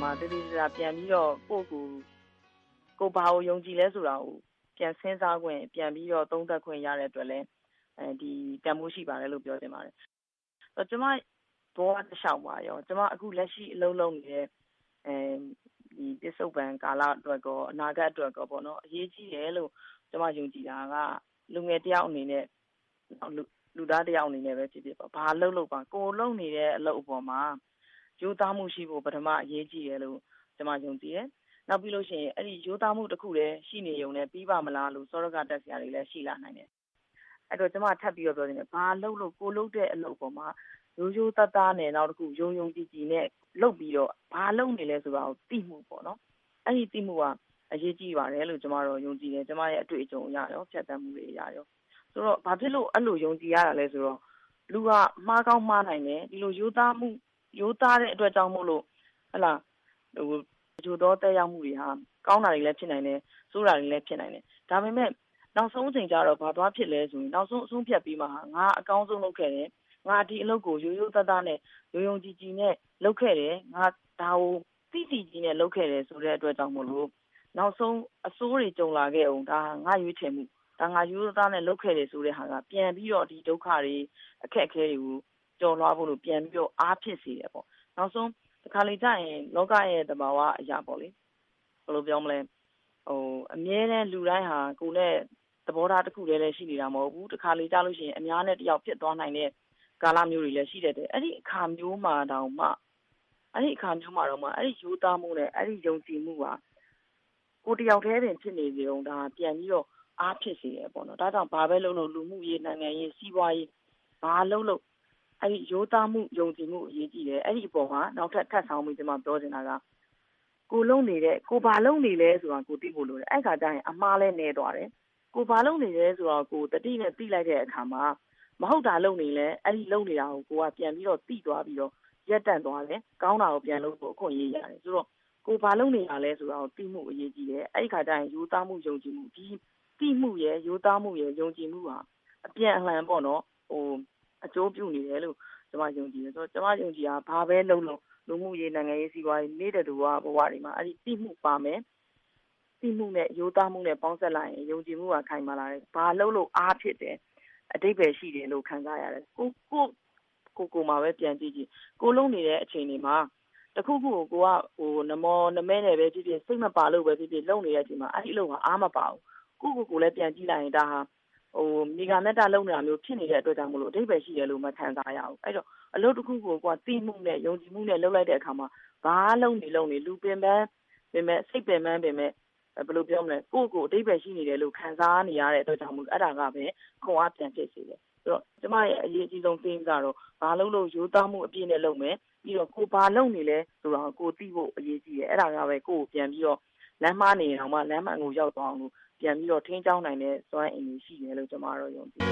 တတိယပြန်ပြီးတော့ကိုဘာကိုယုံကြည်လဲဆိုတာကိုပြန်စဉ်းစားခွင့်ပြန်ပြီးတော့သုံးသပ်ခွင့်ရတဲ့အတွက်လည်းဒီတန်ဖိုးရှိပါတယ်လို့ပြောချင်ပါတယ်။ကျွန်မဘောကတစ်လျှောက်ပါရောကျွန်မအခုလက်ရှိအလုပ်လုပ်နေတဲ့ဒီပစ္စုပန်ကာလအတွက်ကောအနာဂတ်အတွက်ကောပေါ့နော်အရေးကြီးတယ်လို့ကျွန်မယုံကြည်တာကလူငယ်တယောက်အနေနဲ့လူသားတယောက်အနေနဲ့ပဲဖြစ်ဖြစ်ပါဘာလုပ်ပါကိုလုပ်နေတဲ့အလုပ်အပေါ်မှာရိုးသားမှုရှိဖို့ပထမအရေးကြီးတယ်လို့ကျွန်မယုံကြည်တယ်နောက်ပြီးလို့ရှိရင်အဲ့ဒီရိုးသားမှုတစ်ခုတည်းရှိနေုံနဲ့ပြီးပါမလားလို့စောရကတက်ဆရာတွေလည်းရှိလာနိုင်တယ်အဲ့တော့ကျွန်မထပ်ပြီးတော့ပြောနေတယ်ဘာလုပ်လို့ကိုလုပ်တဲ့အလုပ်ပေါ်မှာရိုးသားသားနဲ့နောက်တစ်ခုယုံကြည်နဲ့လုပ်ပြီးတော့ဘာလုပ်နေလဲဆိုတာကိုသိမှုပေါ့နော်အဲ့ဒီသိမှုကအရေးကြီးပါတယ်လို့ကျွန်မတို့ယုံကြည်တယ်ကျွန်မရဲ့အတွေ့အကြုံအရရောဖြတ်သန်းမှုတွေအရရောဆိုတော့ဘာဖြစ်လို့အဲ့လိုယုံကြည်ရတာလဲဆိုတော့လူကမှားကောင်းမှားနိုင်တယ်ဒီလိုရိုးသားတဲ့အတွက်ကြောင့်မို့လို့ဟလာဂျိုတော့တက်ရောက်မှုတွေဟာကောင်းတာတွေလည်းဖြစ်နိုင်တယ်ဆိုးတာတွေလည်းဖြစ်နိုင်တယ်ဒါပေမဲ့နောက်ဆုံးအချိန်ကျတော့ဘာသွားဖြစ်လဲဆိုရင်နောက်ဆုံးအဆုံးဖြတ်ပြီးမှငါအကောင်းဆုံးလုပ်ခဲ့တယ်ငါဒီအလုပ်ကိုရိုးသားနဲ့ယုံကြည်နဲ့လုပ်ခဲ့တယ်ငါဒါကိုသိကြီးနဲ့လုပ်ခဲ့တယ်ဆိုတဲ့အတွက်ကြောင့်မို့လို့နောက်ဆုံးအဆိုးတွေကြုံလာခဲ့အောင်ဒါငါရွေးချယ်မှုဒါငါရိုးသားနဲ့လုပ်ခဲ့တယ်ဆိုတဲ့ဟာကပြန်ပြီးတော့ဒီဒုက္ခတွေအခက်အခဲတွေကိုကျော်လွှားဖို့လို့ပြန်ပြီးတော့အားဖြစ်စေတယ်ပေါ့နောက်ဆုံးတစ်ခါလေကြာရင်လောကရဲ့သဘာဝအရာပေါ့လေဘယ်လိုပြောမလဲအမြဲတမ်းလူတိုင်းဟာကိုယ်နဲ့သဘောထားတစ်ခုတည်းလည်းရှိနေတာမဟုတ်ဘူးတစ်ခါလေကြာလို့ရှိရင်အများနဲ့တယောက်ဖြစ်သွားနိုင်တဲ့ကာလမျိုးတွေလည်းရှိတတ်တယ်အဲ့ဒီအခါမျိုးမှာတော့မှအဲ့ဒီရိုးသားမှုနဲ့အဲ့ဒီယုံကြည်မှုကကိုတယောက်တည်းပင်ဖြစ်နေကြုံဒါပြန်ပြီးတော့အားဖြစ်စေတယ်ပေါ့နော်ဒါကြောင့်ဘာပဲလုပ်လို့လူမှုရေးနိုင်ငံရေးစီးပွားရေးဘာလုပ်လို့အဲ့ဒီရိုးသားမှုယုံကြည်မှုအရေးကြီးတယ်အဲ့ဒီအပေါ်မှာနောက်ထပ်ဆောင်ပြီးကျွန်မပြောချင်တာကကိုဘာလုပ်နေလဲဆိုတာကိုသိဖို့လိုတယ်အဲ့ခါကျရင်အမှားလဲနေသွားတယ်ကိုဘာလုပ်နေလဲဆိုတော့ကိုတတိနဲ့သိလိုက်တဲ့အခါမှာမဟုတ်တာလုပ်နေလဲအဲ့ဒီလုပ်နေတာကိုကပြန်ပြီးတော့သိသွားပြီးတော့ရက်တန့်သွားတယ်ကောင်းတာကိုပြန်လုပ်ဖို့အခွင့်အရေးရတယ်ဆိုတော့ကိုဘာလုပ်နေတာလဲဆိုတာကိုသိမှုအရေးကြီးတယ်အဲ့ဒီခါကျရင်ရိုးသားမှုယုံကြည်မှုဒီသိမှုရဲ့ရိုးသားမှုရဲ့ယုံကြည်မှုဟာအပြန်အလှန်ပေါ့နော်အကျိုးပြုနေတယ်လို့ကျွန်မယုံကြည်တယ်ဆိုတော့ကျွန်မယုံကြည်တာဘာပဲလုပ်လို့လူမှုရေးနိုင်ငံရေးစီးပွားရေးနေတဲ့တူဘဝတွေမှာအဲ့ဒီသိမှုပါမယ်သိမှုနဲ့ရိုးသားမှုနဲ့ပေါင်းစပ်လိုက်ရင်ယုံကြည်မှုကခိုင်မာလာတယ်ဘာလုပ်လို့အားဖြစ်တယ်အတိတ်ပဲရှိတယ်လို့ခံစားရတယ်ကိုမှာပဲပြန်ကြည့်ကိုလုံးနေတဲ့အချိန်တွေမှာတခုခုကိုနမောနမဲနဲ့ပဲဖြစ်ဖြစ်စိတ်မပါလို့ပဲဖြစ်ဖြစ်လုပ်နေတဲ့အချိန်မှာအဲ့ဒီအလုပ်ကအားမပါဘူးကိုလည်းပြန်ကြည့်လိုက်ရင်ဒါဟာမိဂါမက်တာလုပ်နေတာမျိုးဖြစ်နေတဲ့အတွက်ကြောင့်မလို့အတိတ်ပဲရှိတယ်လို့မခံစားရဘူးအဲ့တော့အလုပ်တစ်ခုကိုသိမှုနဲ့ယုံကြည်မှုနဲ့လုပ်လိုက်တဲ့အခါမှာဘာလုပ်နေလူပင်ပန်းပင်မဲ့စိတ်ပင်ပန်းပင်မဲ့ဘယ်လိုပြောမလဲကိုအတိတ်ပဲရှိနေတယ်လို့ခံစားနေရတဲ့အတွက်ကြောင့်မလို့အဲ့ဒါကပဲခွန်အားပြန်ဖြစ်စေတယ်ဆိုတော့ကျမရဲ့အရေးအကြီးဆုံးသင်ကတော့ဘာလုပ်လို့ရိုးသားမှုအပြည့်နဲ့လုပ်မယ်ပြီးတော့ကိုဘာလုပ်နေလဲဆိုတော့ကိုသိဖို့အရေးကြီးတယ်အဲ့ဒါကပဲကိုပြန်ပြီးတော့လမ်းမနေအောင်မှလမ်းမှန်ကိုရောက်သွားအောင်လို့ပြန်ပြီးတော့ထိန်းချောင်းနိုင်တဲ့စွမ်းအင်ရှိတယ်လို့ကျွန်မတို့ယုံကြည်တယ်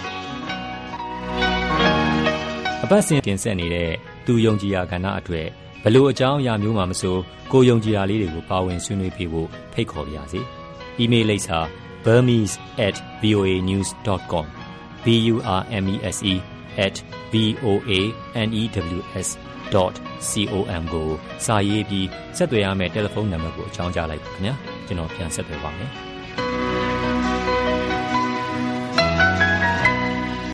အပတ်စဉ်တင်ဆက်နေတဲ့သူယုံကြည်ရာကဏ္ဍအတွက်ဘလို့အကြောင်းအရာမျိုးမှမဆိုကိုယုံကြည်ရာလေးတွေကိုပါဝင်ဆွေးနွေးပေးဖို့ဖိတ်ခေါ်ပါရစေ။ email လိပ်စာ burmese@voanews.com burmese@voanews.com ကိုစာရေးပြီးဆက်သွယ်ရမယ့်တယ်လီဖုန်းနံပါတ်ကိုအကြောင်းကြားလိုက်ပါခင်ဗျာကျွန်တော်ပြန်ဆက်သွယ်ပါမယ်။